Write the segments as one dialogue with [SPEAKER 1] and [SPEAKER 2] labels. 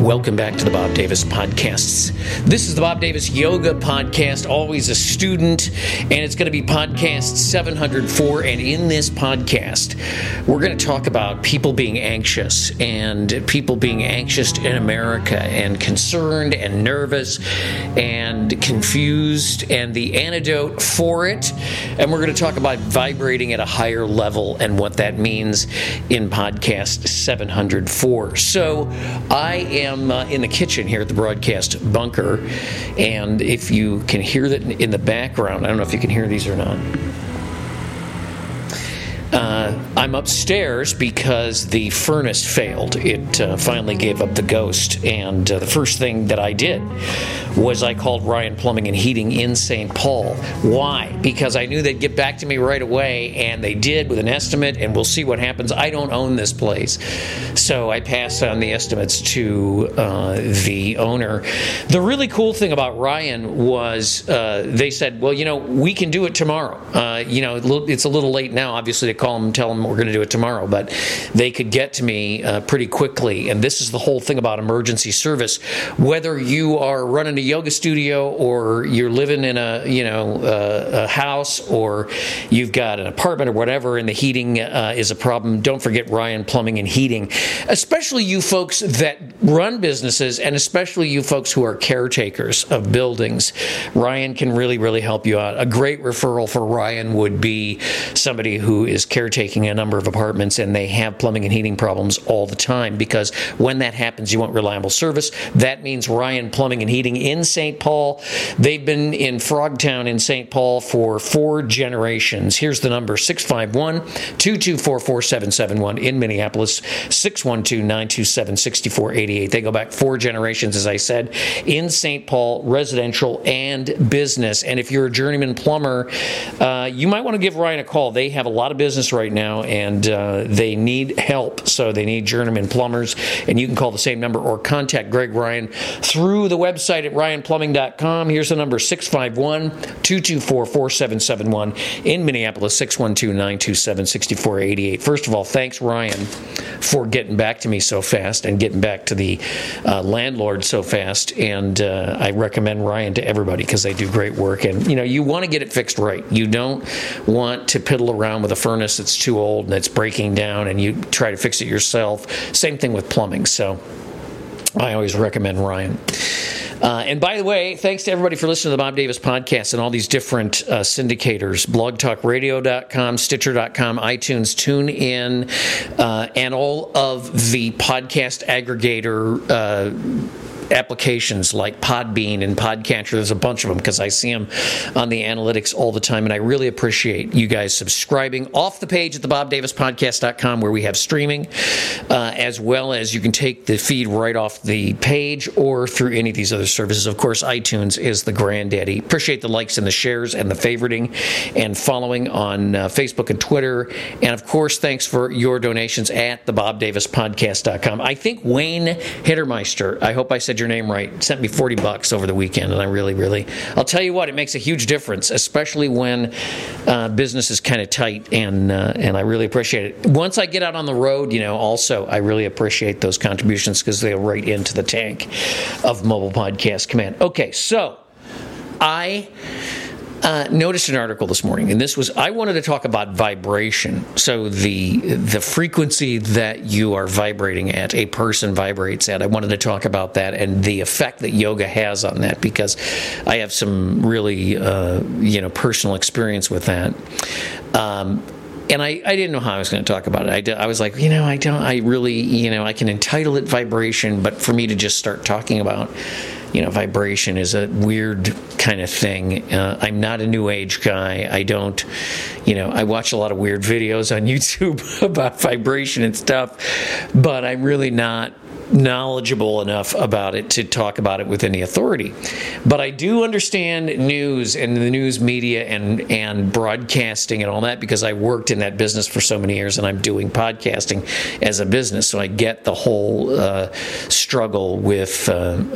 [SPEAKER 1] Welcome back to the Bob Davis Podcasts. This is the Bob Davis Yoga Podcast, always a student, and it's going to be podcast 704. And in this podcast, we're going to talk about people being anxious and people being anxious in America and concerned and nervous and confused and the antidote for it. And we're going to talk about vibrating at a higher level and what that means in podcast 704. So I am in the kitchen here at the broadcast bunker, and if you can hear that in the background, I don't know if you can hear these or not. I'm upstairs because the furnace failed. It finally gave up the ghost, and the first thing that I did was I called Ryan Plumbing and Heating in St. Paul. Why? Because I knew they'd get back to me right away, and they did with an estimate, and we'll see what happens. I don't own this place, so I passed on the estimates to the owner. The really cool thing about Ryan was they said, well, we can do it tomorrow. It's a little late now, obviously, to call them and tell them we're going to do it tomorrow, but they could get to me pretty quickly. And this is the whole thing about emergency service. Whether you are running a yoga studio or you're living in a house or you've got an apartment or whatever and the heating is a problem, don't forget Ryan Plumbing and Heating. Especially you folks that run businesses and especially you folks who are caretakers of buildings. Ryan can really, really help you out. A great referral for Ryan would be somebody who is caretaking a number of apartments and they have plumbing and heating problems all the time, because when that happens, you want reliable service. That means Ryan Plumbing and Heating in St. Paul. They've been in Frogtown in St. Paul for 4 generations. Here's the number, 651-224-4771. In Minneapolis, 612-927-6488. They go back 4 generations, as I said, in St. Paul, residential and business. And if you're a journeyman plumber, you might want to give Ryan a call. They have a lot of business right now, and they need help, so they need journeyman plumbers. And you can call the same number or contact Greg Ryan through the website at ryanplumbing.com. Here's the number, 651-224-4771. In Minneapolis, 612-927-6488. First of all, thanks, Ryan, for getting back to me so fast and getting back to the landlord so fast. And I recommend Ryan to everybody because they do great work. And, you want to get it fixed right. You don't want to piddle around with a furnace that's too old and it's breaking down and you try to fix it yourself. Same thing with plumbing. So I always recommend Ryan. And by the way, thanks to everybody for listening to the Bob Davis Podcast and all these different syndicators, blogtalkradio.com, Stitcher.com, iTunes, TuneIn, and all of the podcast aggregator applications like Podbean and Podcatcher. There's a bunch of them because I see them on the analytics all the time, and I really appreciate you guys subscribing. Off the page at the BobDavisPodcast.com, where we have streaming, as well as you can take the feed right off the page or through any of these other services. Of course, iTunes is the granddaddy. Appreciate the likes and the shares and the favoriting and following on Facebook and Twitter. And of course, thanks for your donations at the BobDavisPodcast.com. I think Wayne Hittermeister, I hope I said your name right, sent me $40 over the weekend, and I really, I'll tell you what, it makes a huge difference, especially when business is kind of tight, and I really appreciate it. Once I get out on the road, also I really appreciate those contributions because they go right into the tank of Mobile Podcast Command. Okay, so I noticed an article this morning, and I wanted to talk about vibration. So the frequency that you are vibrating at, a person vibrates at. I wanted to talk about that and the effect that yoga has on that, because I have some really, personal experience with that. And I didn't know how I was going to talk about it. I was like, I can entitle it vibration, but for me to just start talking about, vibration is a weird kind of thing. I'm not a new age guy. I don't, I watch a lot of weird videos on YouTube about vibration and stuff, but I'm really not knowledgeable enough about it to talk about it with any authority. But I do understand news and the news media and broadcasting and all that, because I worked in that business for so many years, and I'm doing podcasting as a business, so I get the whole struggle with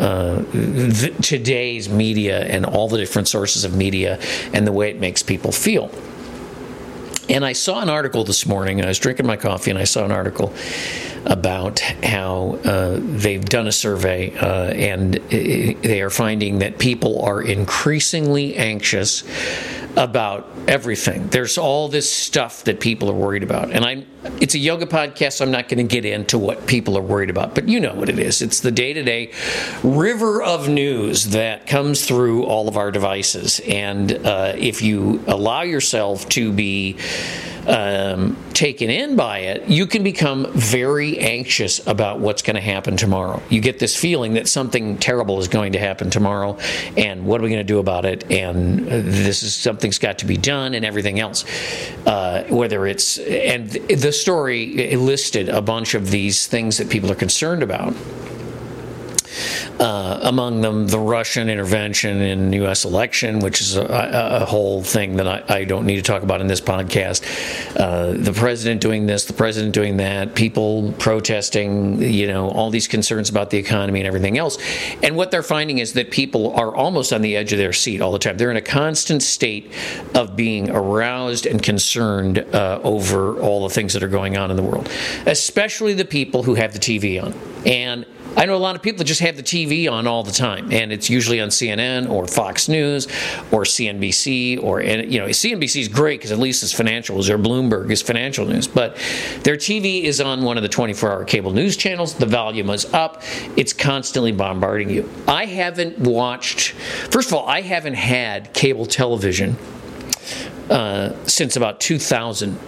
[SPEAKER 1] today's media and all the different sources of media and the way it makes people feel. And I saw an article this morning, and I was drinking my coffee, and I saw an article about how they've done a survey and they are finding that people are increasingly anxious about everything. There's all this stuff that people are worried about. And it's a yoga podcast, so I'm not going to get into what people are worried about, but you know what it is. It's the day-to-day river of news that comes through all of our devices. And if you allow yourself to be taken in by it, you can become very anxious about what's going to happen tomorrow. You get this feeling that something terrible is going to happen tomorrow, and what are we going to do about it? And something's got to be done, and everything else. And the story listed a bunch of these things that people are concerned about. Among them, the Russian intervention in the U.S. election, which is a whole thing that I don't need to talk about in this podcast. The president doing this, the president doing that, people protesting, all these concerns about the economy and everything else. And what they're finding is that people are almost on the edge of their seat all the time. They're in a constant state of being aroused and concerned over all the things that are going on in the world, especially the people who have the TV on. And I know a lot of people that just have the TV on all the time, and it's usually on CNN or Fox News or CNBC, CNBC is great because at least it's financial news, or Bloomberg is financial news, but their TV is on one of the 24-hour cable news channels. The volume is up. It's constantly bombarding you. I haven't had cable television since about 2000.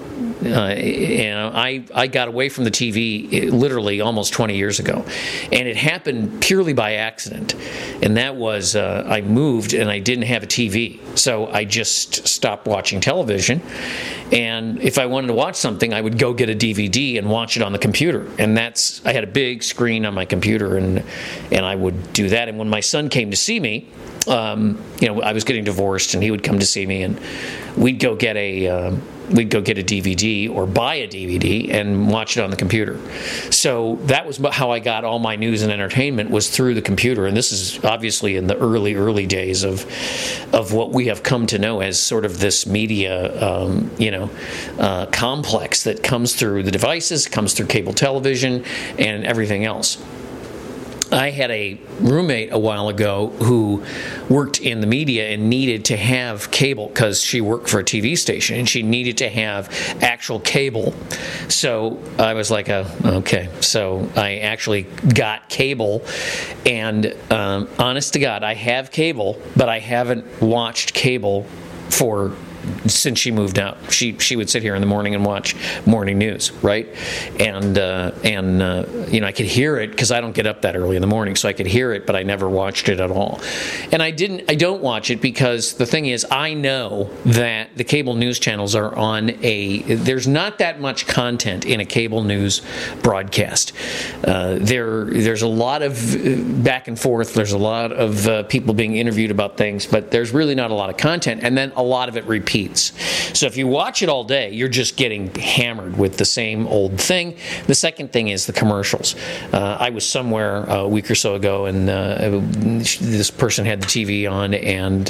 [SPEAKER 1] I got away from the TV literally almost 20 years ago, and it happened purely by accident. And that was I moved and I didn't have a TV, so I just stopped watching television. And if I wanted to watch something, I would go get a DVD and watch it on the computer. And I had a big screen on my computer, and I would do that. And when my son came to see me, I was getting divorced, and he would come to see me, and we'd go get a DVD or buy a DVD and watch it on the computer. So that was how I got all my news and entertainment, was through the computer. And this is obviously in the early days of what we have come to know as sort of this media, complex that comes through the devices, comes through cable television, and everything else. I had a roommate a while ago who worked in the media and needed to have cable because she worked for a TV station and she needed to have actual cable. So I was like, okay. So I actually got cable, and honest to God, I have cable, but I haven't watched cable since she moved out. She would sit here in the morning and watch morning news, right? And I could hear it because I don't get up that early in the morning, so I could hear it, but I never watched it at all. And I don't watch it because the thing is, I know that the cable news channels are there's not that much content in a cable news broadcast. There's a lot of back and forth. There's a lot of people being interviewed about things, but there's really not a lot of content, and then a lot of it repeats. So if you watch it all day, you're just getting hammered with the same old thing. The second thing is the commercials. I was somewhere a week or so ago, and this person had the TV on, and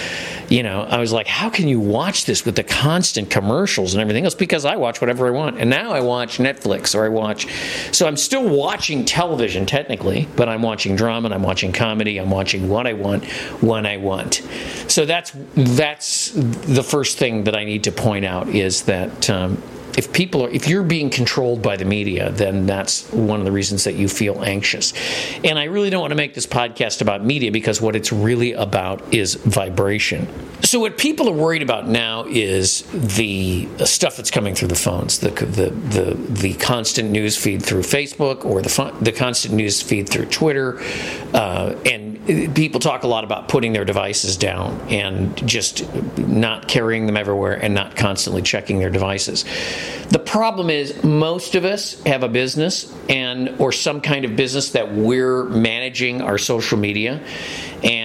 [SPEAKER 1] I was like, how can you watch this with the constant commercials and everything else? Because I watch whatever I want. And now I watch Netflix, so I'm still watching television technically, but I'm watching drama, and I'm watching comedy, I'm watching what I want, when I want. So that's the first thing that I need to point out, is that if you're being controlled by the media, then that's one of the reasons that you feel anxious. And I really don't want to make this podcast about media, because what it's really about is vibration. So what people are worried about now is the stuff that's coming through the phones, the constant news feed through Facebook, or the constant news feed through Twitter, and people talk a lot about putting their devices down and just not carrying them everywhere and not constantly checking their devices. The problem is, most of us have a business or some kind of business that we're managing our social media, and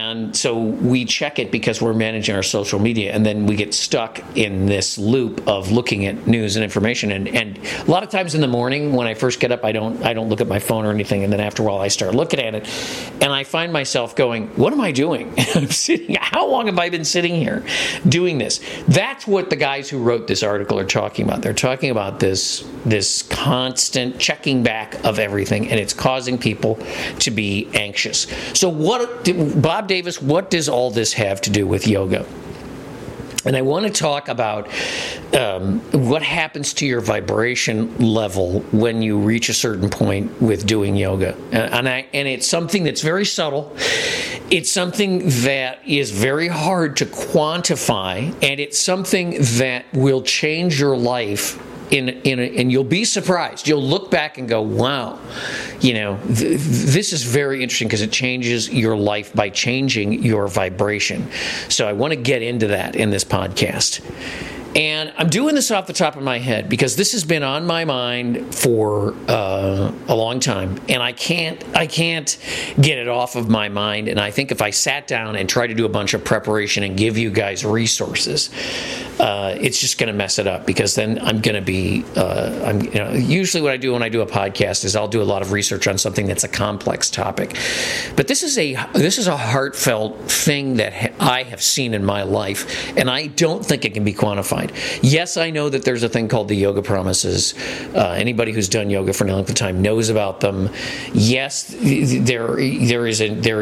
[SPEAKER 1] And so we check it because we're managing our social media, and then we get stuck in this loop of looking at news and information. And a lot of times in the morning when I first get up, I don't look at my phone or anything, and then after a while I start looking at it, and I find myself going, what am I doing? I'm sitting. How long have I been sitting here doing this? That's what the guys who wrote this article are talking about. They're talking about this constant checking back of everything, and it's causing people to be anxious. So Bob Davis, what does all this have to do with yoga? And I want to talk about what happens to your vibration level when you reach a certain point with doing yoga. And it's something that's very subtle. It's something that is very hard to quantify, and it's something that will change your life. And you'll be surprised. You'll look back and go, wow, this is very interesting because it changes your life by changing your vibration. So I want to get into that in this podcast. And I'm doing this off the top of my head because this has been on my mind for a long time, and I can't get it off of my mind. And I think if I sat down and tried to do a bunch of preparation and give you guys resources, it's just going to mess it up, because then I'm going to be. Usually what I do when I do a podcast is I'll do a lot of research on something that's a complex topic, but this is a heartfelt thing that I have seen in my life, and I don't think it can be quantified. Yes, I know that there's a thing called the Yoga Promises. Anybody who's done yoga for any length of time knows about them. Yes, there is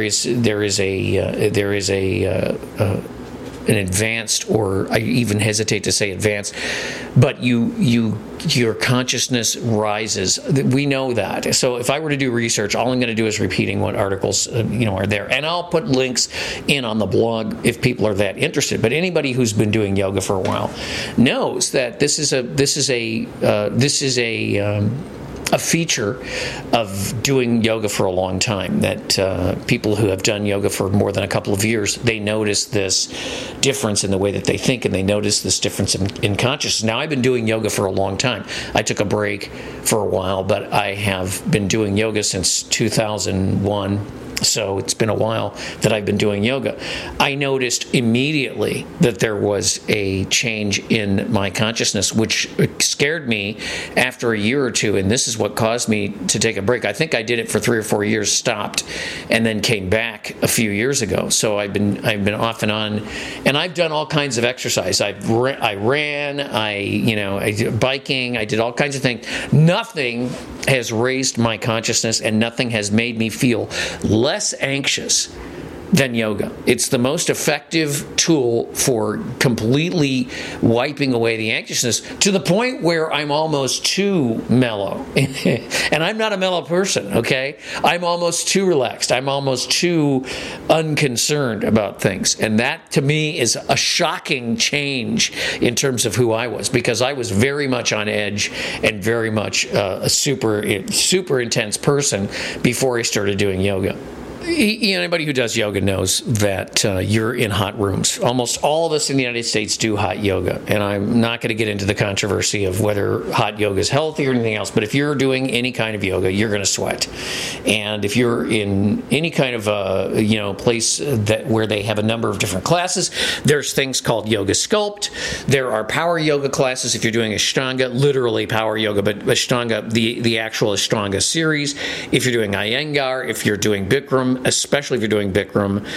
[SPEAKER 1] an advanced, or I even hesitate to say advanced, but your consciousness rises. We know that. So if I were to do research, all I'm going to do is repeating what articles are there, and I'll put links in on the blog if people are that interested. But anybody who's been doing yoga for a while knows that this is a feature of doing yoga for a long time, that people who have done yoga for more than a couple of years, they notice this difference in the way that they think, and they notice this difference in consciousness. Now, I've been doing yoga for a long time. I took a break for a while, but I have been doing yoga since 2001. So it's been a while that I've been doing yoga. I noticed immediately that there was a change in my consciousness, which scared me after a year or two, and this is what caused me to take a break. I think I did it for 3 or 4 years, stopped, and then came back a few years ago. So I've been off and on, and I've done all kinds of exercise. I ran, I did biking, I did all kinds of things. Nothing has raised my consciousness, and nothing has made me feel less anxious than yoga. It's the most effective tool for completely wiping away the anxiousness, to the point where I'm almost too mellow. And I'm not a mellow person, okay? I'm almost too relaxed. I'm almost too unconcerned about things. And that, to me, is a shocking change in terms of who I was, because I was very much on edge and very much a super intense person before I started doing yoga. Anybody who does yoga knows that you're in hot rooms. Almost all of us in the United States do hot yoga, and I'm not going to get into the controversy of whether hot yoga is healthy or anything else, but if you're doing any kind of yoga, you're going to sweat. And if you're in any kind of place where they have a number of different classes, there's things called Yoga Sculpt. There are power yoga classes if you're doing Ashtanga, literally power yoga, but Ashtanga, the actual Ashtanga series. If you're doing Iyengar, if you're doing Bikram, especially if you're doing Bikram,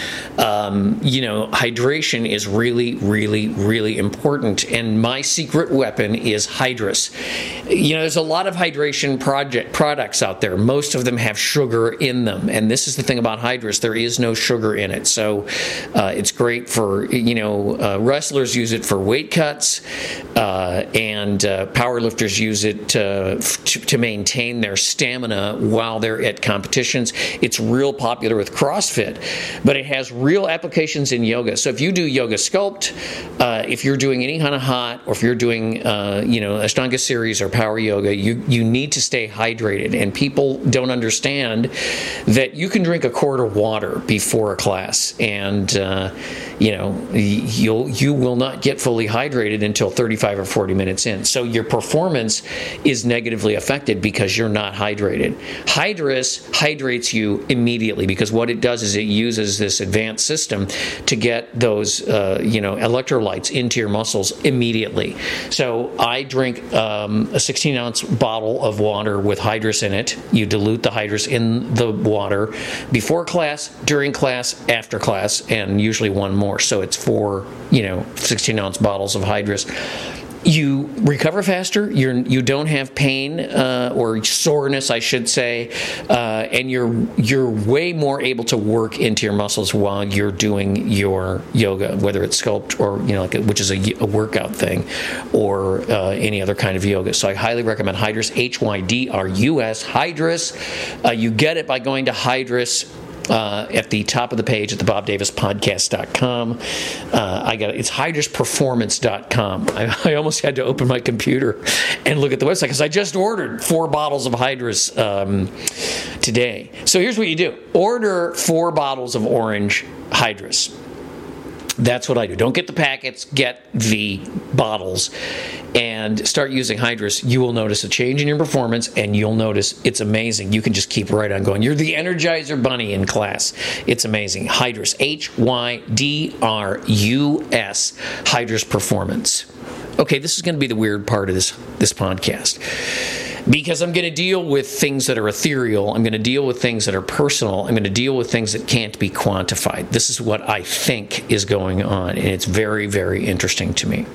[SPEAKER 1] hydration is really, really, really important. And my secret weapon is Hydrus. There's a lot of hydration products out there. Most of them have sugar in them. And this is the thing about Hydrus. There is no sugar in it. So it's great for, wrestlers use it for weight cuts, and powerlifters use it to maintain their stamina while they're at competitions. It's real popular with CrossFit, but it has real applications in yoga. So if you do Yoga Sculpt, if you're doing any kind of hot, or if you're doing Ashtanga series or power yoga, you need to stay hydrated. And people don't understand that you can drink a quart of water before a class, and you will not get fully hydrated until 35 or 40 minutes in. So your performance is negatively affected because you're not hydrated. Hydrus hydrates you immediately, because what it does is it uses this advanced system to get those electrolytes into your muscles immediately. So I drink a 16-ounce bottle of water with Hydrus in it. You dilute the Hydrus in the water before class, during class, after class, and usually one more. So it's 4 16-ounce bottles of Hydrus. You recover faster. You don't have pain or soreness, I should say, and you're way more able to work into your muscles while you're doing your yoga, whether it's sculpt or which is a workout thing, or any other kind of yoga. So I highly recommend Hydrus, Hydrus. Hydrus. You get it by going to Hydrus. At the top of the page at the BobDavisPodcast.com. It's HydrusPerformance.com. I almost had to open my computer and look at the website because I just ordered 4 bottles of Hydrus today. So here's what you do. Order 4 bottles of orange Hydrus. That's what I do. Don't get the packets, get the bottles, and start using Hydrus. You will notice a change in your performance, and you'll notice it's amazing. You can just keep right on going. You're the Energizer Bunny in class. It's amazing. Hydrus, Hydrus, Hydrus Performance. Okay, this is going to be the weird part of this podcast. Because I'm going to deal with things that are ethereal. I'm going to deal with things that are personal. I'm going to deal with things that can't be quantified. This is what I think is going on, and it's very, very interesting to me.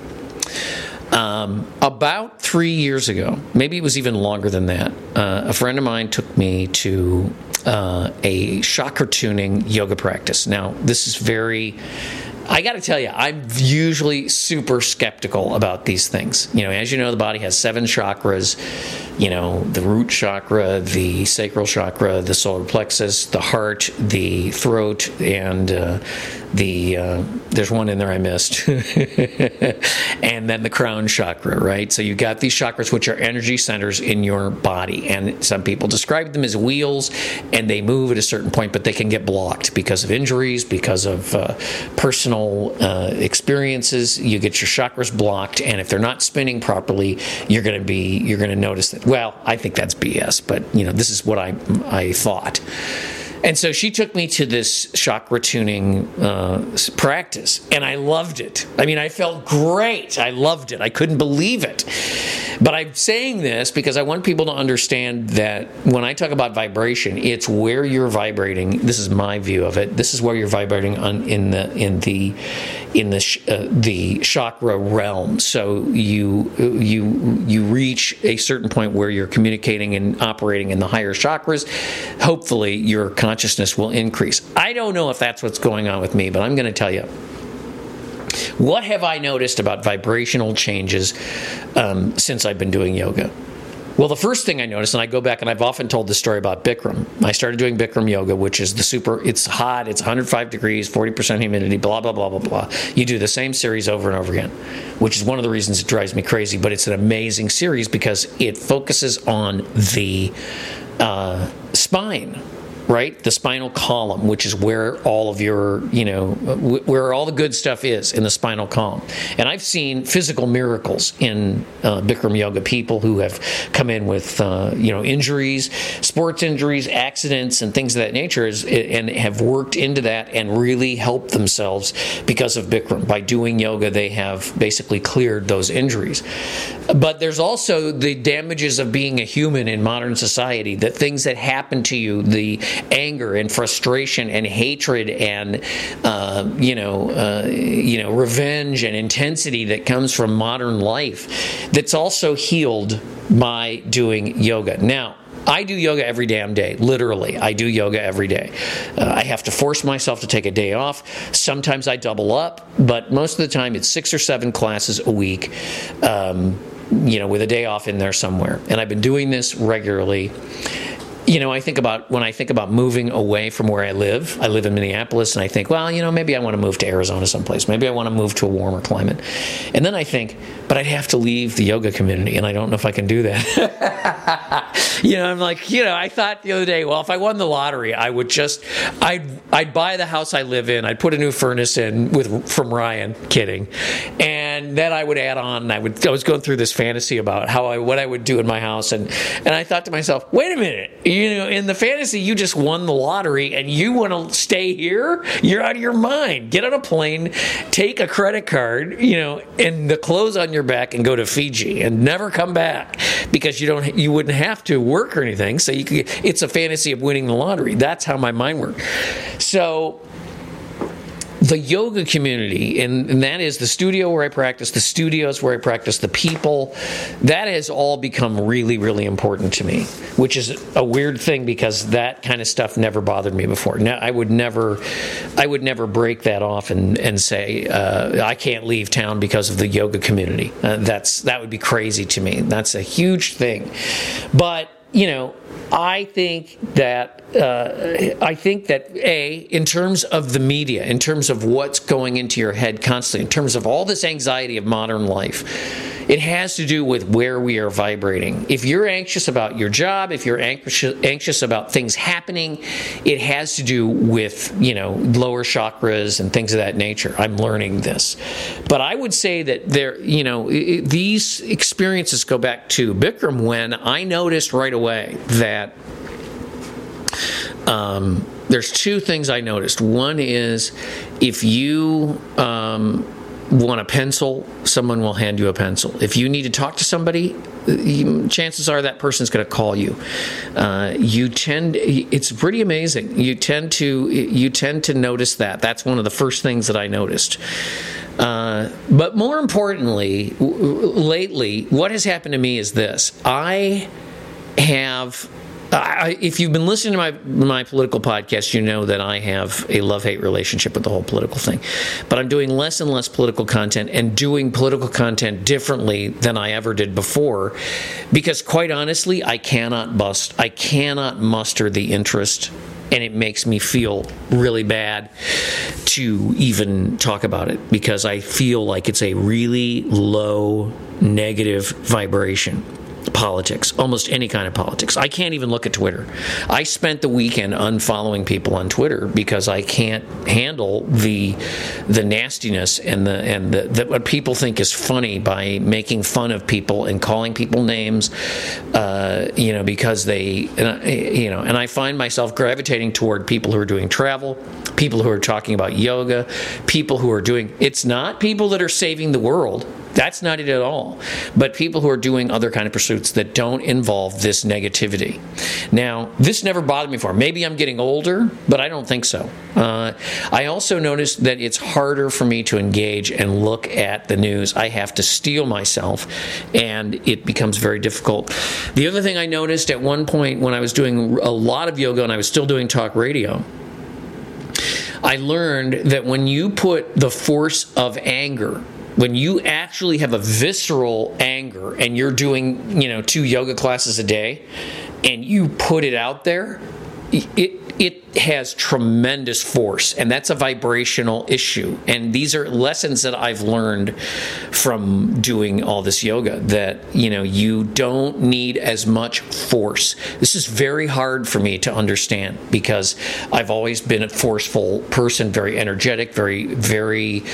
[SPEAKER 1] About 3 years ago, maybe it was even longer than that, a friend of mine took me to a chakra tuning yoga practice. Now, this is I got to tell you, I'm usually super skeptical about these things. As you know, the body has 7 chakras. The root chakra, the sacral chakra, the solar plexus, the heart, the throat, and there's one in there I missed. And then the crown chakra, right? So you got these chakras, which are energy centers in your body. And some people describe them as wheels, and they move at a certain point, but they can get blocked because of injuries, because of personal experiences. You get your chakras blocked, and if they're not spinning properly, you're going to notice that. Well, I think that's BS, but this is what I thought. And so she took me to this chakra tuning practice, and I loved it. I mean, I felt great. I loved it. I couldn't believe it. But I'm saying this because I want people to understand that when I talk about vibration, it's where you're vibrating. This is my view of it. This is where you're vibrating in the chakra realm. So you reach a certain point where you're communicating and operating in the higher chakras. Hopefully, your consciousness will increase. I don't know if that's what's going on with me, but I'm going to tell you. What have I noticed about vibrational changes since I've been doing yoga? Well, the first thing I noticed, and I go back and I've often told this story about Bikram. I started doing Bikram yoga, which is it's hot, it's 105 degrees, 40% humidity, blah, blah, blah, blah, blah. You do the same series over and over again, which is one of the reasons it drives me crazy, but it's an amazing series because it focuses on the spine. Right? The spinal column, which is where all of your, where all the good stuff is in the spinal column. And I've seen physical miracles in Bikram yoga, people who have come in with, injuries, sports injuries, accidents, and things of that nature, and have worked into that and really helped themselves because of Bikram. By doing yoga, they have basically cleared those injuries. But there's also the damages of being a human in modern society, the things that happen to you, the anger and frustration and hatred and revenge and intensity that comes from modern life, that's also healed by doing yoga. Now, I do yoga every damn day. Literally, I do yoga every day. I have to force myself to take a day off. Sometimes I double up, but most of the time it's 6 or 7 classes a week, with a day off in there somewhere. And I've been doing this regularly. When I think about moving away from where I live in Minneapolis, and I think, maybe I want to move to Arizona someplace. Maybe I want to move to a warmer climate. And then I think, but I'd have to leave the yoga community, and I don't know if I can do that. I'm like, I thought the other day, well, if I won the lottery, I would I'd buy the house I live in. I'd put a new furnace in from Ryan, kidding. And then I would add on, I was going through this fantasy about what I would do in my house. And I thought to myself, wait a minute, in the fantasy, you just won the lottery and you want to stay here? You're out of your mind. Get on a plane, take a credit card, and the clothes on your back and go to Fiji and never come back because you wouldn't have to work or anything. So it's a fantasy of winning the lottery. That's how my mind worked. So the yoga community, and that is the studio where I practice, the studios where I practice, the people, that has all become really, really important to me, which is a weird thing because that kind of stuff never bothered me before. Now, I would never break that off and say, I can't leave town because of the yoga community. That would be crazy to me. That's a huge thing. But, I think that in terms of the media, in terms of what's going into your head constantly, in terms of all this anxiety of modern life, it has to do with where we are vibrating. If you're anxious about your job, if you're anxious about things happening, it has to do with, lower chakras and things of that nature. I'm learning this. But I would say that these experiences go back to Bikram when I noticed right away that there's two things I noticed. One is if you want a pencil, someone will hand you a pencil. If you need to talk to somebody, chances are that person's going to call you. It's pretty amazing. You tend to notice that. That's one of the first things that I noticed. But more importantly, lately, what has happened to me is this. If you've been listening to my political podcast, you know that I have a love-hate relationship with the whole political thing. But I'm doing less and less political content and doing political content differently than I ever did before because, quite honestly, I cannot muster the interest, and it makes me feel really bad to even talk about it because I feel like it's a really low negative vibration. Politics, almost any kind of politics. I can't even look at Twitter. I spent the weekend unfollowing people on Twitter because I can't handle the nastiness and the what people think is funny by making fun of people and calling people names, because they, and I find myself gravitating toward people who are doing travel, people who are talking about yoga, people who are doing. It's not people that are saving the world. That's not it at all. But people who are doing other kind of pursuits that don't involve this negativity. Now, this never bothered me before. Maybe I'm getting older, but I don't think so. I also noticed that it's harder for me to engage and look at the news. I have to steel myself, and it becomes very difficult. The other thing I noticed at one point when I was doing a lot of yoga and I was still doing talk radio, I learned that when you put the force of anger, when you actually have a visceral anger and you're doing, 2 yoga classes a day and you put it out there, it has tremendous force, and that's a vibrational issue. And these are lessons that I've learned from doing all this yoga, that, you don't need as much force. This is very hard for me to understand because I've always been a forceful person, very energetic, very, very,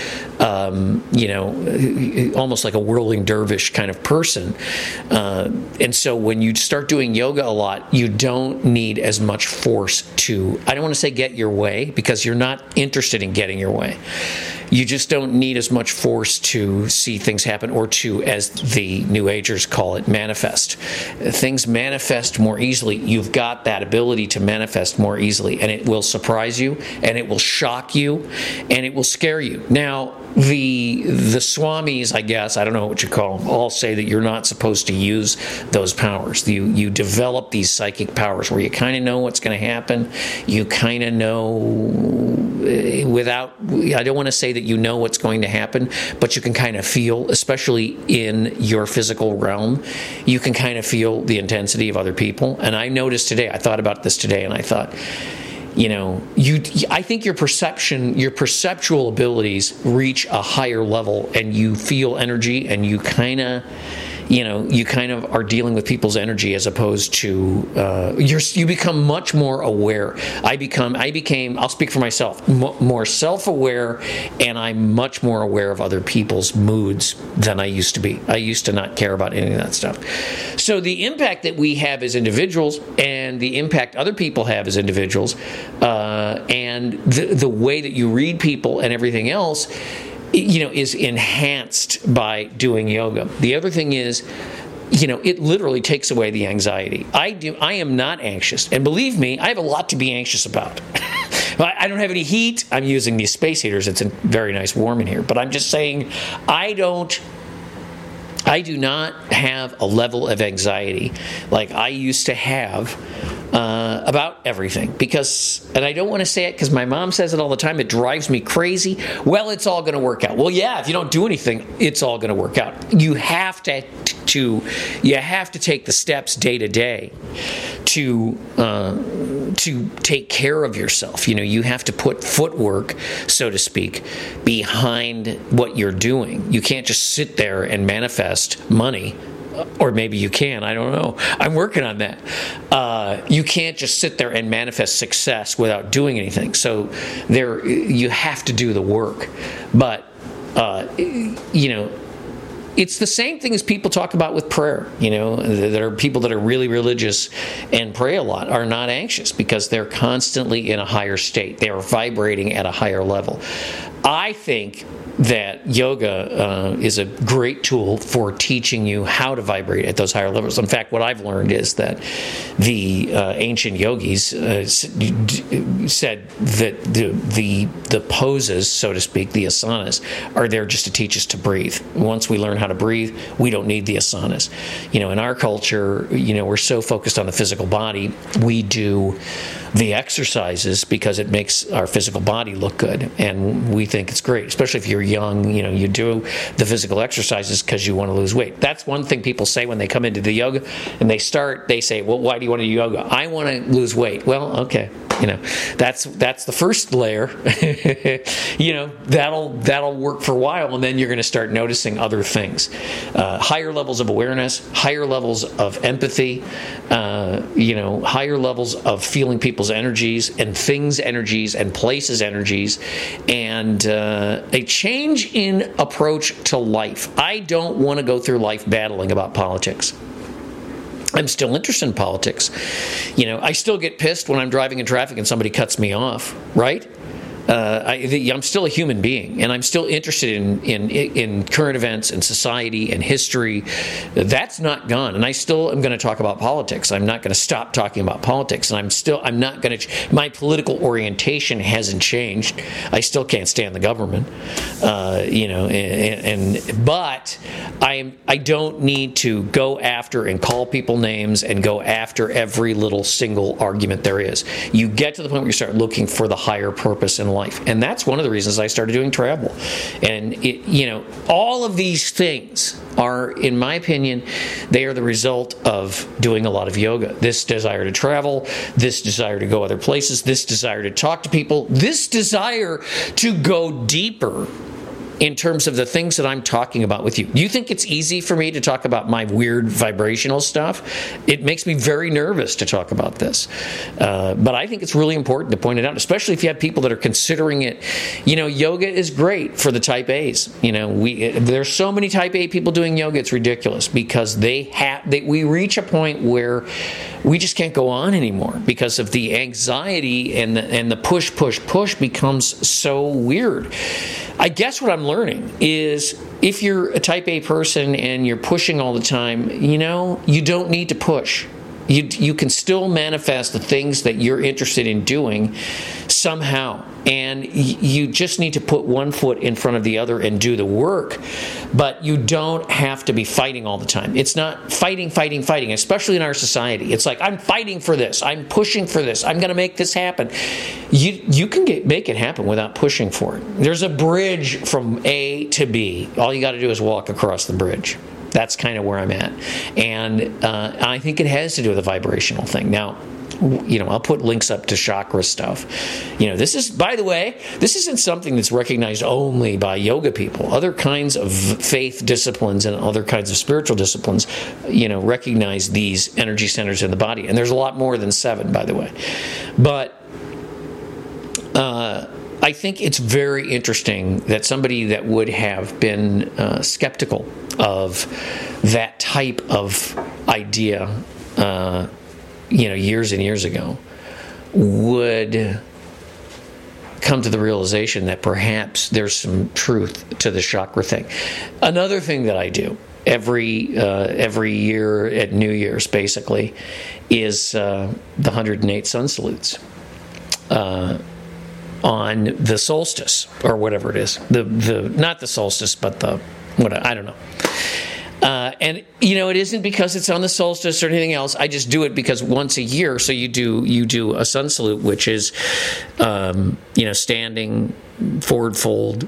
[SPEAKER 1] almost like a whirling dervish kind of person. And so when you start doing yoga a lot, you don't need as much force to, I don't want to say get your way, because you're not interested in getting your way. You just don't need as much force to see things happen, or to, as the New Agers call it, manifest. Things manifest more easily. You've got that ability to manifest more easily, and it will surprise you, and it will shock you, and it will scare you. Now, the swamis, I guess, I don't know what you call them, all say that you're not supposed to use those powers. You develop these psychic powers where you kind of know what's going to happen. You kind of know without, I don't want to say that you know what's going to happen, but you can kind of feel, especially in your physical realm, you can kind of feel the intensity of other people. And I noticed today, I thought about this today, and I thought, I think your perceptual abilities reach a higher level, and you feel energy, and you kind of you kind of are dealing with people's energy as opposed to you become much more aware. I became, I'll speak for myself, more self-aware, and I'm much more aware of other people's moods than I used to be. I used to not care about any of that stuff. So the impact that we have as individuals and the impact other people have as individuals, and the way that you read people and everything else, is enhanced by doing yoga. The other thing is, it literally takes away the anxiety. I am not anxious. And believe me, I have a lot to be anxious about. I don't have any heat. I'm using these space heaters. It's very nice warm in here. But I'm just saying, I do not have a level of anxiety like I used to have about everything, and I don't want to say it because my mom says it all the time, it drives me crazy. Well, it's all going to work out. Well, yeah, if you don't do anything, it's all going to work out. You have to take the steps day to day to take care of yourself. You have to put footwork, so to speak, behind what you're doing. You can't just sit there and manifest money. Or maybe you can. I don't know. I'm working on that. You can't just sit there and manifest success without doing anything. So you have to do the work. But it's the same thing as people talk about with prayer. There are people that are really religious and pray a lot are not anxious because they're constantly in a higher state. They are vibrating at a higher level. I think that yoga is a great tool for teaching you how to vibrate at those higher levels. In fact, what I've learned is that the ancient yogis said that the poses, so to speak, the asanas, are there just to teach us to breathe. Once we learn how to breathe, we don't need the asanas. In our culture, we're so focused on the physical body, we do the exercises because it makes our physical body look good, and we think it's great, especially if you're young. You do the physical exercises because you want to lose weight. That's one thing people say when they come into the yoga and they say, well, why do you want to do yoga? I want to lose weight. Well, okay. That's the first layer. That'll work for a while, and then you're going to start noticing other things, higher levels of awareness, higher levels of empathy, higher levels of feeling people's energies and things' energies and places' energies, and a change in approach to life. I don't want to go through life battling about politics. I'm still interested in politics. I still get pissed when I'm driving in traffic and somebody cuts me off, right? I'm still a human being, and I'm still interested in current events and society and history. That's not gone, and I still am going to talk about politics. I'm not going to stop talking about politics, and I'm not going to. My political orientation hasn't changed. I still can't stand the government, but I don't need to go after and call people names and go after every little single argument there is. You get to the point where you start looking for the higher purpose in life. And that's one of the reasons I started doing travel. And all of these things are, in my opinion, they are the result of doing a lot of yoga. This desire to travel, this desire to go other places, this desire to talk to people, this desire to go deeper in terms of the things that I'm talking about with you. Do you think it's easy for me to talk about my weird vibrational stuff? It makes me very nervous to talk about this. But I think it's really important to point it out, especially if you have people that are considering it. Yoga is great for the type A's. There's so many type A people doing yoga, it's ridiculous, because we reach a point where we just can't go on anymore because of the anxiety and the push becomes so weird. I guess what I'm learning is if you're a type A person and you're pushing all the time, you don't need to push. You can still manifest the things that you're interested in doing somehow. And you just need to put one foot in front of the other and do the work. But you don't have to be fighting all the time. It's not fighting, especially in our society. It's like, I'm fighting for this. I'm pushing for this. I'm going to make this happen. You can make it happen without pushing for it. There's a bridge from A to B. All you got to do is walk across the bridge. That's kind of where I'm at. And I think it has to do with the vibrational thing. Now, I'll put links up to chakra stuff. This is, by the way, this isn't something that's recognized only by yoga people. Other kinds of faith disciplines and other kinds of spiritual disciplines, recognize these energy centers in the body. And there's a lot more than 7, by the way. But I think it's very interesting that somebody that would have been skeptical of that type of idea, years and years ago, would come to the realization that perhaps there's some truth to the chakra thing. Another thing that I do every year at New Year's, basically, is the 108 sun salutes. On the solstice, or whatever it is, the not the solstice, but I don't know. And it isn't because it's on the solstice or anything else. I just do it because once a year. So you do a sun salute, which is standing, forward fold,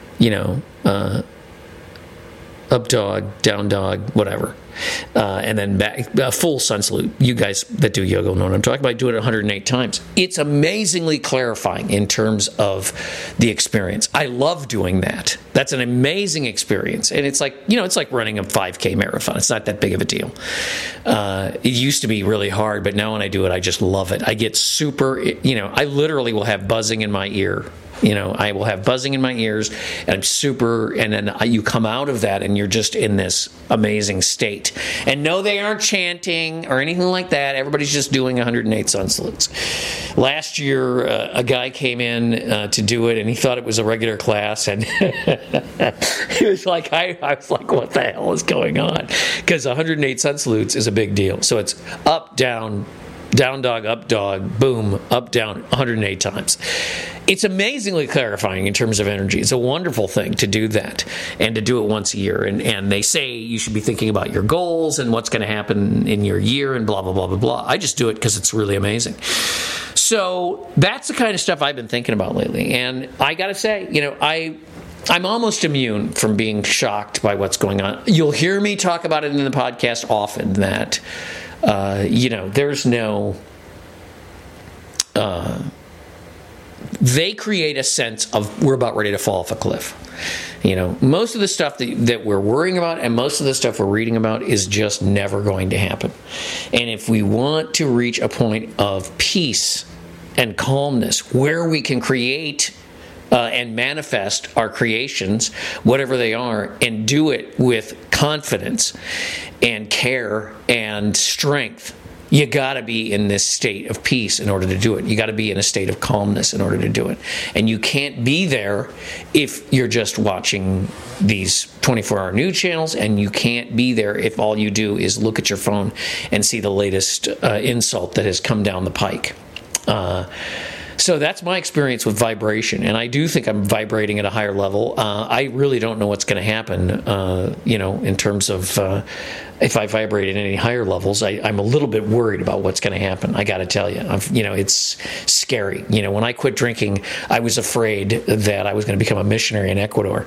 [SPEAKER 1] up dog, down dog, whatever. And then back, a full sun salute. You guys that do yoga know what I'm talking about. I do it 108 times. It's amazingly clarifying in terms of the experience. I love doing that. That's an amazing experience. And it's like, it's like running a 5K marathon. It's not that big of a deal. It used to be really hard, but now when I do it, I just love it. I get super, I literally will have buzzing in my ear. I will have buzzing in my ears, and I'm super, and then you come out of that, and you're just in this amazing state. And no, they aren't chanting or anything like that. Everybody's just doing 108 sun salutes. Last year, a guy came in to do it, and he thought it was a regular class, and he was like, I was like, what the hell is going on? Because 108 sun salutes is a big deal. So it's up, down dog, up dog, boom, up, down, 108 times. It's amazingly clarifying in terms of energy. It's a wonderful thing to do that and to do it once a year. And they say you should be thinking about your goals and what's going to happen in your year and blah, blah, blah, blah, blah. I just do it because it's really amazing. So that's the kind of stuff I've been thinking about lately. And I got to say, I'm almost immune from being shocked by what's going on. You'll hear me talk about it in the podcast often that there's no, they create a sense of we're about ready to fall off a cliff. Most of the stuff that we're worrying about and most of the stuff we're reading about is just never going to happen. And if we want to reach a point of peace and calmness where we can create and manifest our creations, whatever they are, and do it with confidence and care and strength, you got to be in this state of peace in order to do it. You got to be in a state of calmness in order to do it. And you can't be there if you're just watching these 24-hour news channels, and you can't be there if all you do is look at your phone and see the latest insult that has come down the pike. So that's my experience with vibration, and I do think I'm vibrating at a higher level. I really don't know what's going to happen, in terms of if I vibrate at any higher levels. I'm a little bit worried about what's going to happen. I got to tell you, it's scary. When I quit drinking, I was afraid that I was going to become a missionary in Ecuador.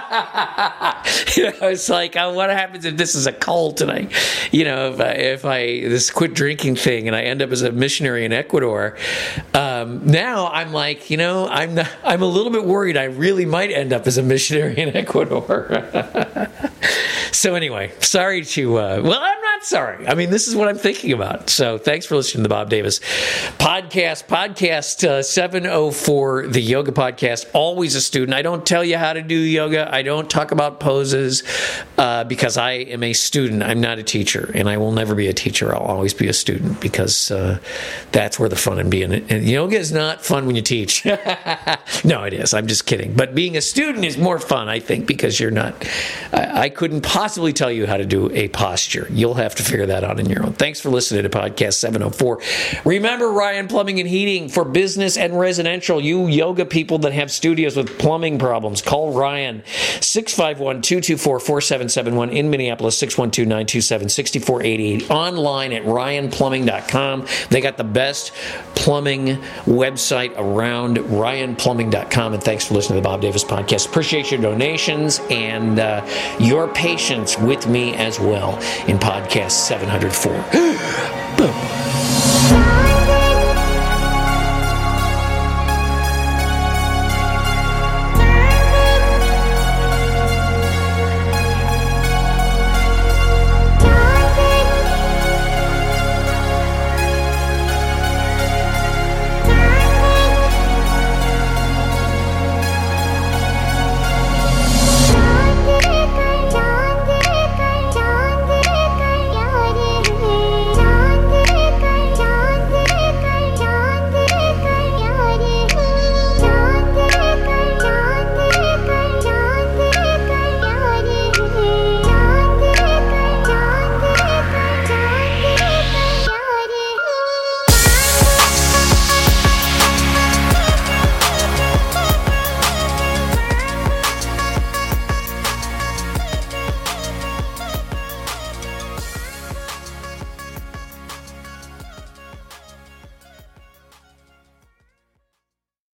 [SPEAKER 1] It's like, what happens if this is a cult and if I this quit drinking thing and I end up as a missionary in Ecuador? Now I'm like, I'm a little bit worried. I really might end up as a missionary in Ecuador. So anyway, sorry to. Well, I'm not sorry. I mean, this is what I'm thinking about. So thanks for listening to the Bob Davis podcast 704, the yoga podcast. Always a student. I don't tell you how to do yoga. I don't talk about poses because I am a student. I'm not a teacher, and I will never be a teacher. I'll always be a student because that's where the fun in being. And yoga is not fun when you teach. No, it is. I'm just kidding. But being a student is more fun, I think, because you're not. I couldn't possibly tell you how to do a posture. You'll have to figure that out on your own. Thanks for listening to Podcast 704. Remember, Ryan Plumbing and Heating for business and residential. You yoga people that have studios with plumbing problems, call Ryan, 651-224-4771 in Minneapolis, 612-927-6488. Online at ryanplumbing.com. They got the best plumbing website around, ryanplumbing.com. And thanks for listening to the Bob Davis podcast. Appreciate your donations and your patience with me as well in podcast 704. Boom.